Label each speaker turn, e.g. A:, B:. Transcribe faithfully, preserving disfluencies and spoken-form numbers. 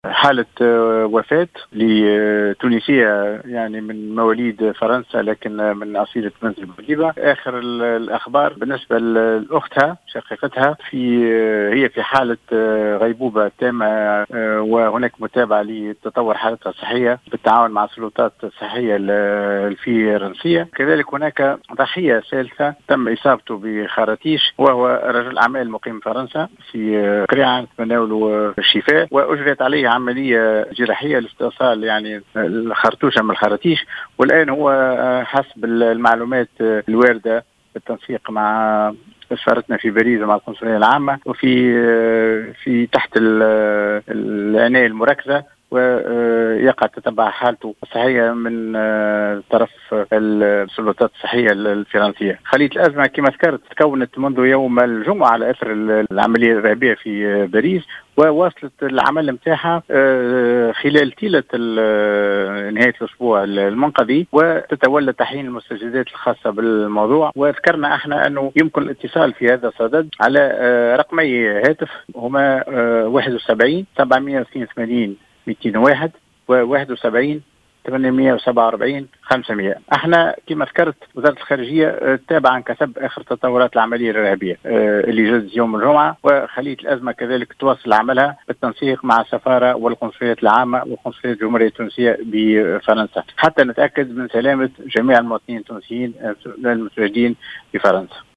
A: حالة وفاة لتونسية يعني من مواليد فرنسا لكن من أصيلة منزل بوليفا. آخر الأخبار بالنسبة لأختها شقيقتها في هي في حالة غيبوبة تامة، وهناك متابعة لتطور حالتها الصحية بالتعاون مع السلطات الصحية الفرنسية. كذلك هناك ضحية ثالثة تم إصابته بخراطيش وهو رجل أعمال مقيم فرنسا في قريعة، نتمنى له الشفاء، وأجريت عليه عملية جراحية لاستئصال يعني الخرطوشة من الخراطيش، والآن هو حسب المعلومات الواردة بالتنسيق مع سفارتنا في باريس مع القنصلية العامة وفي في تحت العناية المركزة، ويقع تتبع حالته الصحية من طرف السلطات الصحية الفرنسية. خلية الأزمة كما ذكرت تكونت منذ يوم الجمعة على أثر العملية الإرهابية في باريس، وواصلت العمل نتاعها خلال طيلة نهاية الأسبوع المنقضي، وتتولى تحيين المستجدات الخاصة بالموضوع. وذكرنا احنا أنه يمكن الاتصال في هذا الصدد على رقمي هاتف هما واحد وسبعين سبعمائة واثنين وثمانين مئتين وواحد وواحد وسبعين ثمانمائة وسبعة وأربعين خمسمائة. احنا كما ذكرت وزارة الخارجية تابعة عن كسب اخر تطورات العملية الارهابية اللي جرت يوم الجمعة، وخلية الازمة كذلك تواصل عملها بالتنسيق مع السفارة والقنصليات العامة وقنصلية الجمهورية التونسية بفرنسا حتى نتأكد من سلامة جميع المواطنين التونسيين المتواجدين بفرنسا.